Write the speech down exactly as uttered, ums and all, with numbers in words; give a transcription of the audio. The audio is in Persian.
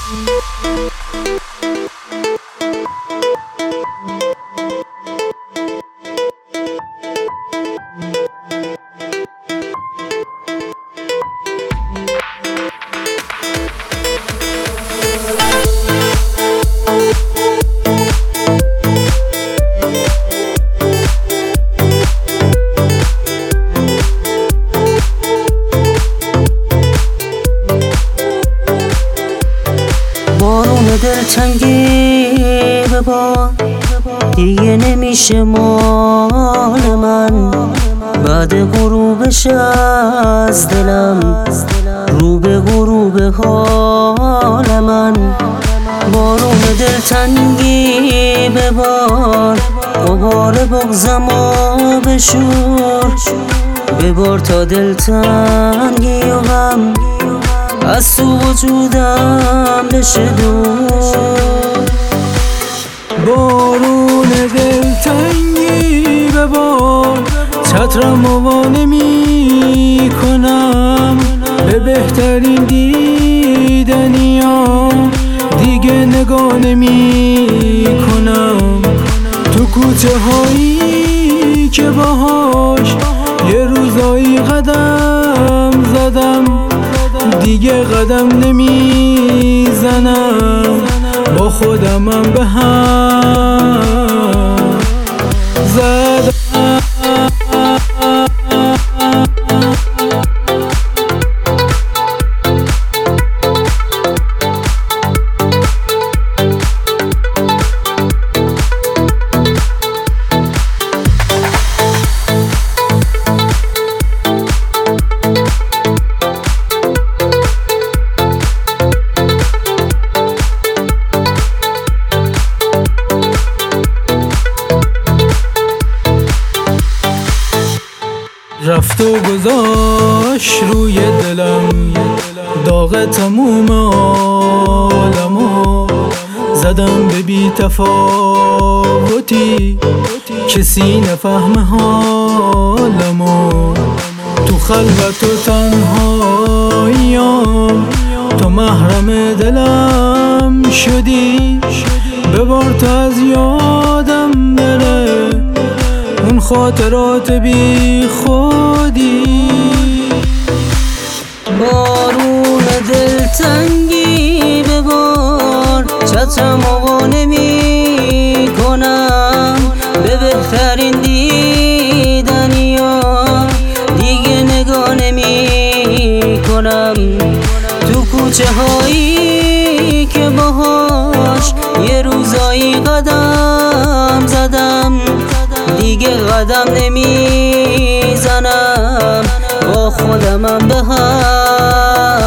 بارون دلتنگی ببار دیگه نمیشه مال من، بعد غروبش از دلم رو به غروب حال من. بارون دلتنگی ببار غبار بغضمو بشور، ببار تا دلتنگی و غم از تو وجودم بشه دور. بارون دلتنگی ببار چترمو وا نمی کنم، به بهترین دیدنیا دیگه نگاه نمی کنم. تو کوچه هایی که باهاش یه روزایی قدم زدم، دیگه قدم نمیزنم، با خودمم به هم زدم. رفت و گذاشت روی دلم داغ تموم عالمو، زدم به بی تفاوتی کسی نفهم حالمو. تو خلوت و تنهاییام تو محرم دلم شدی، ببار تا از یادم بره اون خاطرات بی خودی. بارون دلتنگی ببار چترمو وا نمی کنم، به بهترین دیدنیا دیگه نگاه نمی کنم. تو کوچه هایی که باهاش یه روزایی قدم زدم، دیگه قدم نمیزنم، با خودمم به هم